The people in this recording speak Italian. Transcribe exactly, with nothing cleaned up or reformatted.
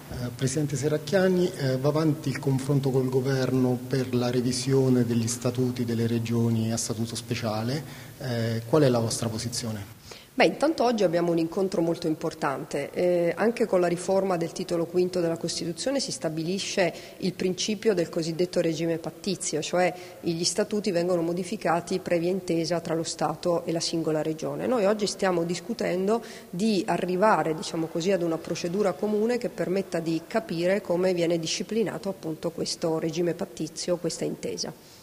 Presidente Serracchiani, eh, va avanti il confronto col Governo per la revisione degli statuti delle regioni a statuto speciale. Eh, qual è la vostra posizione? Beh, intanto oggi abbiamo un incontro molto importante. Eh, anche con la riforma del titolo quinto della Costituzione si stabilisce il principio del cosiddetto regime pattizio, cioè gli statuti vengono modificati previa intesa tra lo Stato e la singola regione. Noi oggi stiamo discutendo di arrivare, diciamo così, ad una procedura comune che permetta di capire come viene disciplinato appunto questo regime pattizio, questa intesa.